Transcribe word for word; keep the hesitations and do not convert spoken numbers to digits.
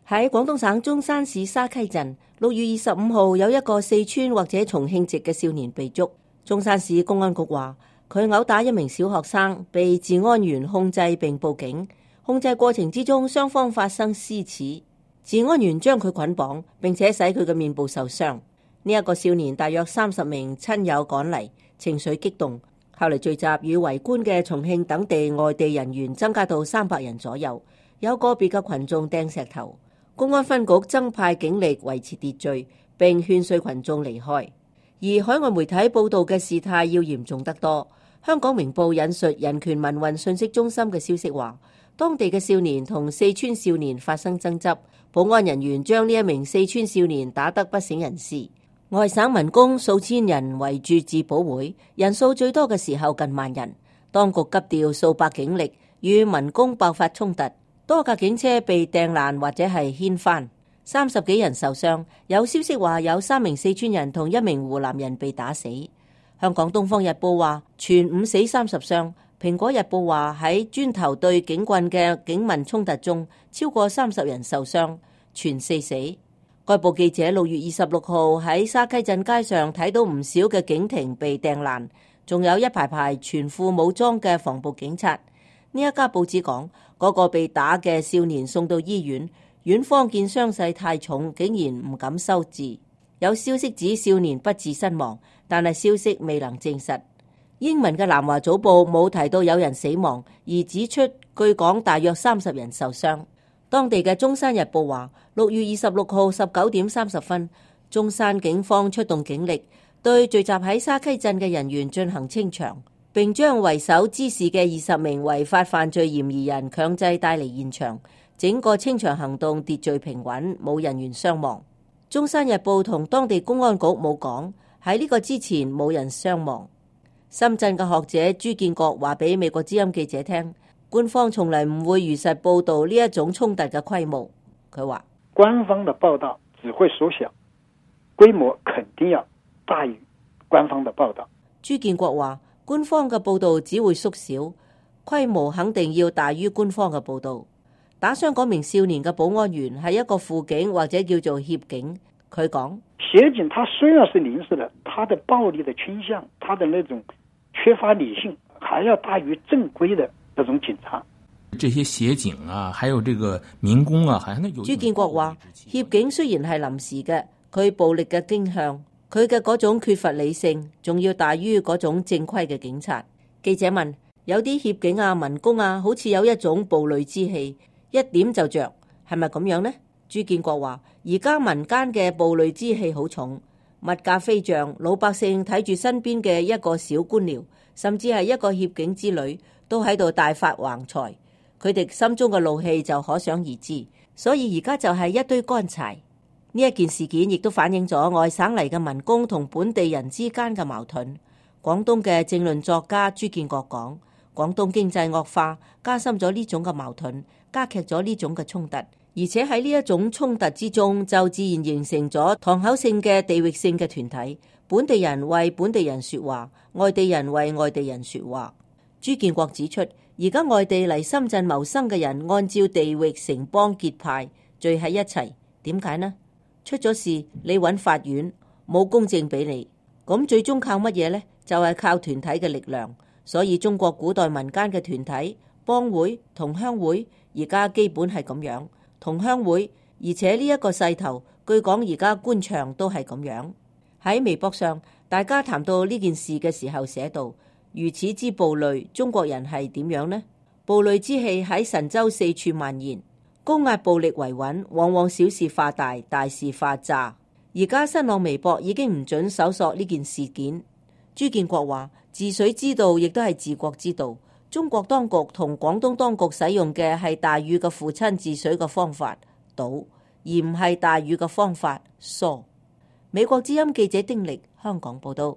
喺廣東省中山市沙溪鎮，六月二十五號有一個四川或者重慶籍嘅少年被捉。中山市公安局話，佢毆打一名小學生，被治安員控制並報警。控制過程之中，雙方發生撕扯，治安員將佢捆綁，並且使佢嘅面部受傷。呢、這、一個少年大約三十名親友趕嚟，情緒激動。後嚟聚集與圍觀嘅重慶等地外地人員增加到三百人左右，有個別嘅群眾掟石頭。公安分局增派警力維持秩序，並勸說群眾離開。而海外媒體報道嘅事態要嚴重得多。香港明報引述人權民運信息中心嘅消息話，當地嘅少年同四川少年發生爭執，保安人員將呢一名四川少年打得不省人事。外省民工數千人圍住自保會，人數最多嘅時候近萬人。當局急調數百警力與民工爆發衝突。多架警車被掟爛或者係掀翻，三十幾人受傷。有消息話有三名四川人同一名湖南人被打死。香港東方日報話全五死三十傷。蘋果日報話喺磚頭對警棍嘅警民衝突中，超過三十人受傷，全四死。該報記者六月二十六號喺沙溪鎮街上睇到唔少嘅警亭被掟爛，仲有一排排全副武裝嘅防暴警察。呢一家報紙講，嗰個被打嘅少年送到醫院，院方見傷勢太重，竟然唔敢收治。有消息指少年不治身亡，但係消息未能證實。英文嘅南華早報冇提到有人死亡，而指出據講大約三十人受傷。當地嘅中山日報話，六月二十六號十九點三十分，中山警方出動警力，對聚集喺沙溪鎮嘅人員進行清場，並將為首滋事嘅二十名違法犯罪嫌疑人強制帶離現場。整個清場行動秩序平穩，冇人員傷亡。中山日報同當地公安局冇講，喺呢個之前冇人傷亡。深圳嘅學者朱建國話俾美國之音記者聽，官方從來唔會如實報道呢一種衝突嘅規模。佢話， 官方的報道只會縮小，規模肯定要大於官方的報道。 朱建國話，官方嘅報道只會縮小，規模肯定要大於官方嘅報道。打傷嗰名少年嘅保安員係一個輔警或者叫做協警。佢講， 協警他雖然是臨時的，他的暴力的傾向，他的那種缺乏理性，還要大於正規的這種警察。 這些協警啊，還有這個民工啊，好像有。 朱建國話，協警雖然係臨時嘅，佢暴力嘅傾向，佢嘅嗰種缺乏理性，仲要大於嗰種正規嘅警察。記者問，有啲協警啊、民工啊，好似有一種暴戾之氣，一點就着，係咪咁樣呢？朱建國話，而家民間嘅暴戾之氣好重，物價飛漲，老百姓睇住身邊嘅一個小官僚，甚至係一個協警之類，都喺度大發橫財，佢哋心中嘅怒氣就可想而知。所以而家就係一堆乾柴。呢一件事件亦都反映咗外省嚟嘅民工同本地人之間嘅矛盾。廣東嘅政論作家朱建國講，廣東經濟惡化，加深咗呢種嘅矛盾，加劇咗呢種嘅衝突。而且喺呢一種衝突之中，就自然形成咗堂口性嘅地域性嘅團體，本地人為本地人說話，外地人為外地人說話。朱建國指出，而家外地嚟深圳謀生嘅人，按照地域城邦結派聚喺一齊，點解呢？出咗事你揾法院，冇公正俾你，咁最終靠乜嘢呢？就係靠團體嘅力量。所以中國古代民間嘅團體、幫會、同鄉會，而家基本係咁樣。同鄉會，而且呢一個勢頭，據講而家官場都係咁樣。喺微博上，大家談到呢件事嘅時候寫道，如此之暴戾，中國人係點樣呢？暴戾之氣喺神州四處蔓延，高壓暴力維穩，往往小事化大，大事化詐。而家新浪微博已經唔准搜索呢件事件。朱建國話，治水之道亦都係治國之道。中國當局同廣東當局使用嘅係大禹嘅父親治水嘅方法倒，而唔係大禹嘅方法疏。美國之音記者丁力香港報道。